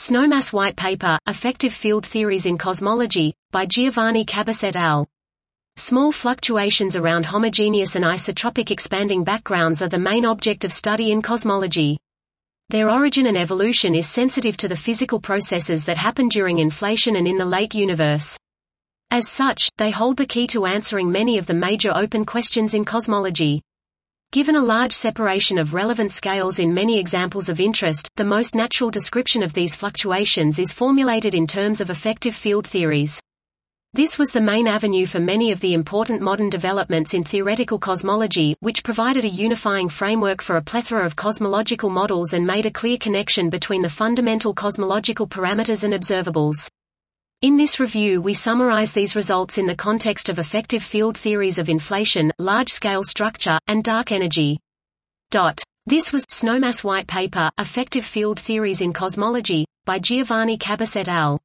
Snowmass White Paper, Effective Field Theories in Cosmology, by Giovanni Cabas et al. Small fluctuations around homogeneous and isotropic expanding backgrounds are the main object of study in cosmology. Their origin and evolution is sensitive to the physical processes that happen during inflation and in the late universe. As such, they hold the key to answering many of the major open questions in cosmology. Given a large separation of relevant scales in many examples of interest, the most natural description of these fluctuations is formulated in terms of effective field theories. This was the main avenue for many of the important modern developments in theoretical cosmology, which provided a unifying framework for a plethora of cosmological models and made a clear connection between the fundamental cosmological parameters and observables. In this review we summarize these results in the context of effective field theories of inflation, large-scale structure, and dark energy. This was Snowmass White Paper, Effective Field Theories in Cosmology, by Giovanni Cabas et al.